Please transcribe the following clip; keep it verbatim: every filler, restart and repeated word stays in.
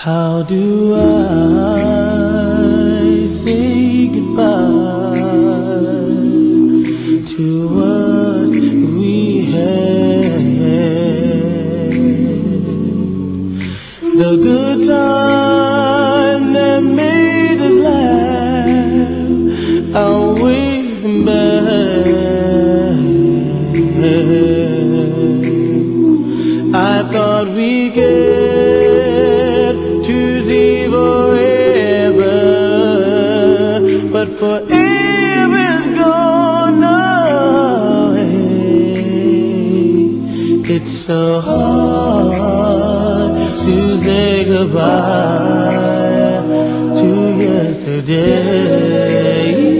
How do I say goodbye to what we had? The good time that made us laugh, I'll wait them back. I thought we get to see forever, but forever is gone away. It's so hard to say goodbye to yesterday.